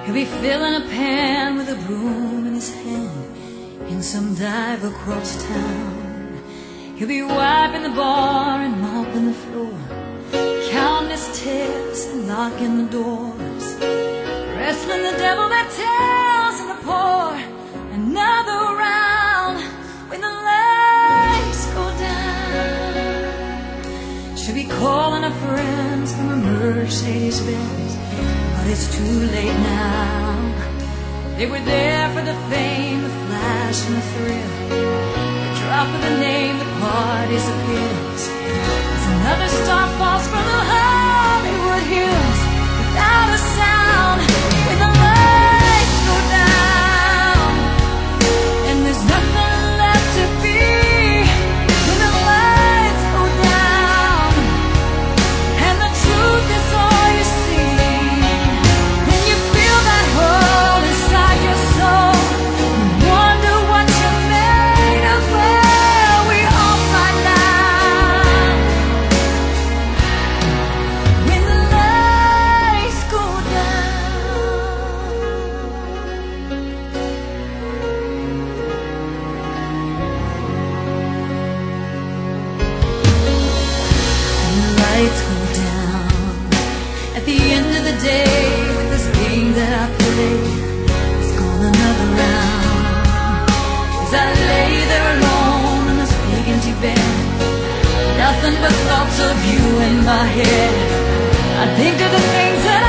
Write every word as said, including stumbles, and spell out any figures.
He'll be filling a pan with a broom in his hand in some dive across town. He'll be wiping the bar and mopping the floor, counting his tips and locking the doors, wrestling the devil that tells him to pour another round when the lights go down. She'll be calling her friends from a Mercedes Benz, but it's too late now. They were there for the fame, the flash and the thrill, the drop of the name, the party disappears as another star falls from the Hollywood hills without a sound when the lights go down and there's nothing left to be. When the lights go down and the truth is all you see, when you feel that hole inside your soul, you wonder what you're made of. Well, we all find out when the lights go down. When the lights go down at the end of the day, with this game that I played, it's gone another round. As I lay there alone in this big empty bed, nothing but thoughts of you in my head. I think of the things that I